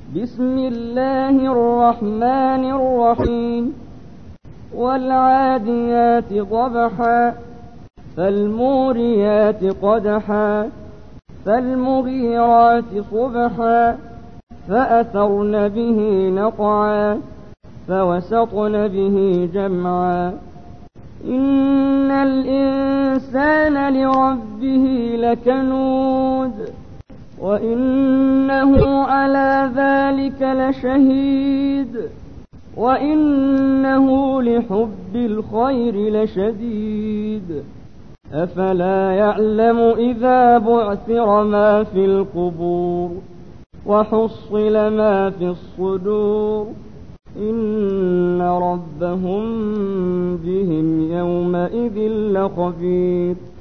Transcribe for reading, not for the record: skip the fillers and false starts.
بسم الله الرحمن الرحيم والعاديات ضبحا فالموريات قدحا فالمغيرات صبحا فأثرن به نقعا فوسطن به جمعا إن الإنسان لربه لكنود وإنه على ذلك لشهيد وإنه لحب الخير لشديد أفلا يعلم إذا بعثر ما في القبور وحصل ما في الصدور إن ربهم بهم يومئذ لخبير